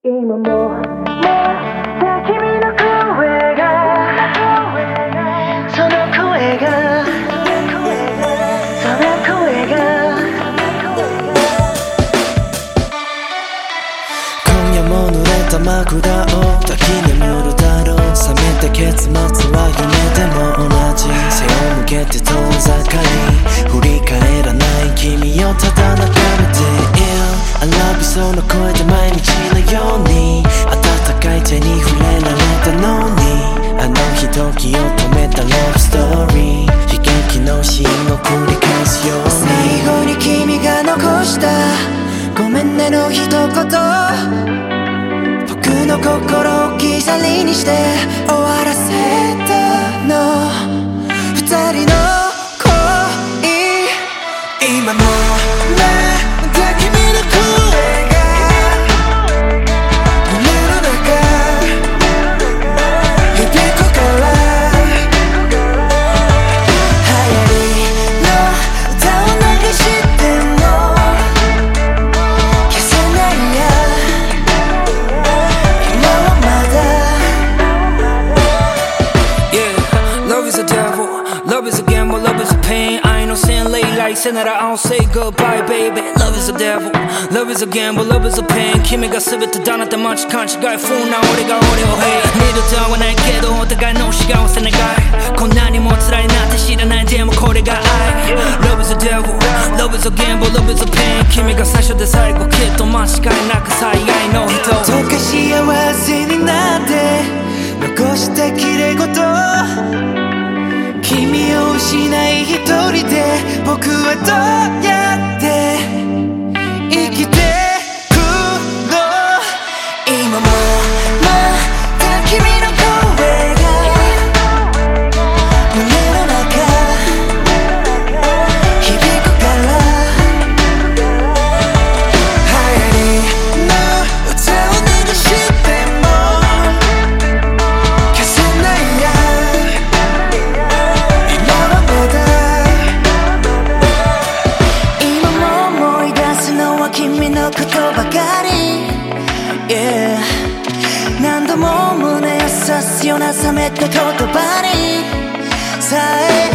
今もまた君の声がその声がその声が今夜も濡れた枕を抱き眠るだろう。冷めた結末は夢でも同じ。背を向けて遠ざかり振り返らない君をただ眺めている。I love you その声で毎日のように温かい手に触れられたのに、あの日時を止めたラブストーリー、悲劇のシーンを繰り返すように。最後に君が残したごめんねの一言、僕の心を置き去りにして終わらせたの。二人の恋、今もまた君の声が胸の中響くから流行りの歌を流しても消せないや今はまだ。 Yeah, love is a devil, love is a gamble, love is a pain. I ain't no sin late like saying that I don't say goodbye baby. Love is a devil, love is a gamble, love is a pain. 君が全てだなんて間違い不な俺が俺を hate。 二度と会わないけどお互いの幸せ願い、こんなにも辛いなんて知らない、でもこれが愛。 Love is a devil, love is a gamble, love is a pain。 君が最初で最後きっと間違いなく最愛の人。 どうか幸せになって残したきれ事、君を失い一人で僕はどうやって生きてくの。今もまた君の声が胸の中響くから流行りの歌を流しても消せないや今はまだ。今も思い出すのは君のことばかり、yeah。 何度も胸を刺すような冷めた言葉にさえ